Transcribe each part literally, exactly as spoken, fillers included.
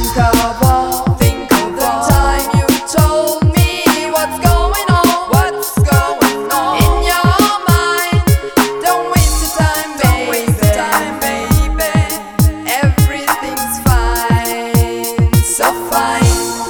of all, think of the time you told me what's going on, what's going on in your mind. Don't waste your time, baby. Don't waste your time, baby. Everything's fine, so fine.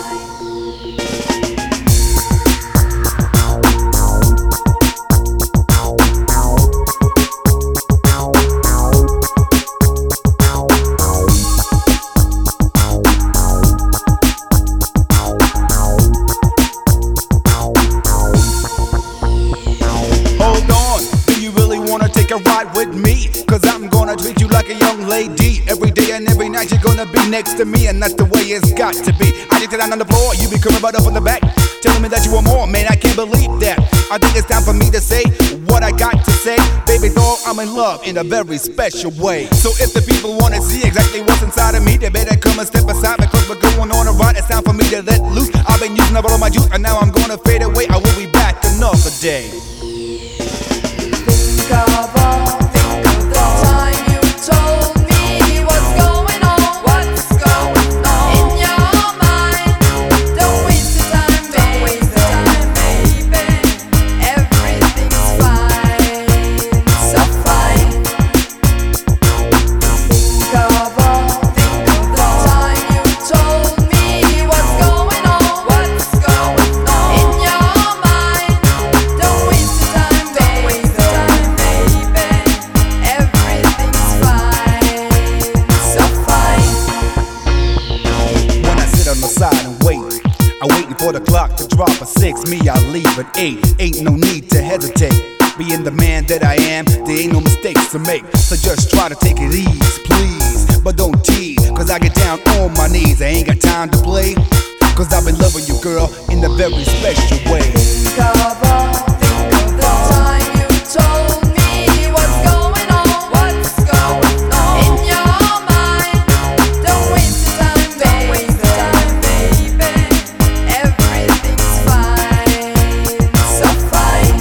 Take a ride with me, cause I'm gonna treat you like a young lady. Every day and every night you're gonna be next to me, and that's the way it's got to be. I get down on the floor, you be coming right up on the back, telling me that you want more, man, I can't believe that. I think it's time for me to say what I got to say. Baby doll, I'm in love in a very special way. So if the people wanna see exactly what's inside of me, they better come and step aside, because we're going on a ride. It's time for me to let loose. I've been using up all of my juice, and now I'm gonna fade away. I will be back another day. Think of all, think of the time you told me what's going on, what's going on in your mind. Don't waste your time, baby. Don't waste your time, baby. Everything's fine, so fine. Think of all, think of the time you told me what's going on, what's going on in your mind. Don't waste your time, baby. I'm waiting for the clock to drop at six. Me, I'll leave at eight. Ain't no need to hesitate. Being the man that I am, there ain't no mistakes to make. So just try to take it easy, please. But don't tease, cause I get down on my knees. I ain't got time to play, cause I've been loving you, girl, in a very special way. Think of all, think of the time you told me what's going on, what's going on in your mind. Don't waste your time, baby. Don't waste your time, baby. Everything's fine, so fine.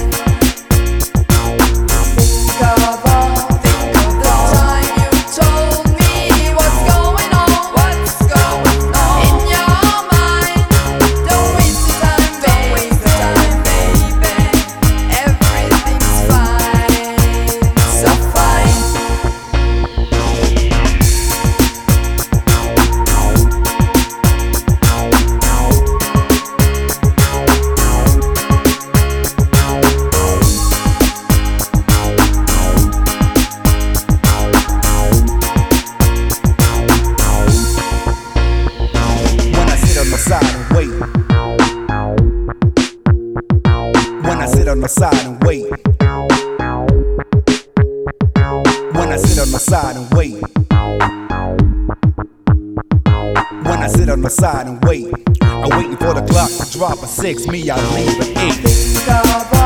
Think of all, think of the time you told me what's going on, what's going on in your mind. Don't waste your time, baby. Don't waste your time, baby. Everything's fine, so fine. When I sit on the side and wait. When I sit on the side and wait. When I sit on the side and wait. When I sit on the side and wait. I'm waiting for the clock to drop at six. Me, I'll leave at eight. Think of